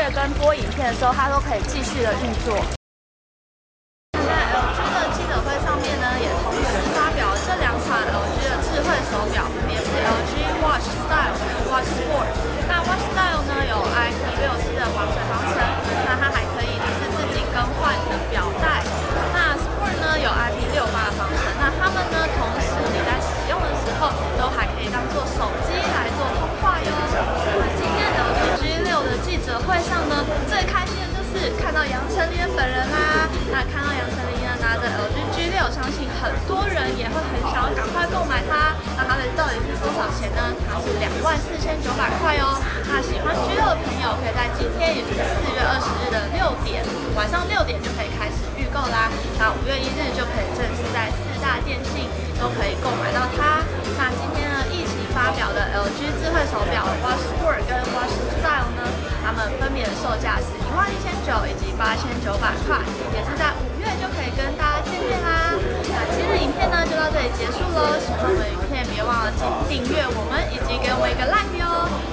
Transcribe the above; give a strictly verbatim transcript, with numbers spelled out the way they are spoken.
乐跟播影片的时候，它都可以继续的运作。在 L G 的记者会上面呢，也同时发表了这两款 L G 的智慧手表，分别是 L G Watch Style 跟 Watch Sport。那 Watch Style 呢有 I P 六十 的防水防尘，那它还可以就是自己更换你的表带。那 Sport 呢有 I P 六十八的防尘，那它们呢同时你在使用的时候都还可以当做手机来做通话哟。那今天 L G G 六的记者会上呢，最开心的就是看到杨丞琳的本人啦。那看到杨丞琳呢拿着 L G G 六，相信很多人也会很想要赶快购买它。那它的到底是多少钱呢？它是两万四千九百块哦。那喜欢 G 六的朋友，可以在今天，也就是四月二十日的六点，晚上六点就可以开始预购啦。那五月一日就可以正式在四大电信都可以购买到它。那今天呢，一起发表的 L G 智慧手表 Watch Sport 跟 Watch Style 呢，它们分别的售价是一万一千九以及八千九百块，也是在五月就可以跟大家见面啦。那今天的影片呢就到这里结束喽，喜欢我们的影片别忘了订阅我们以及给我们一个 like 哟。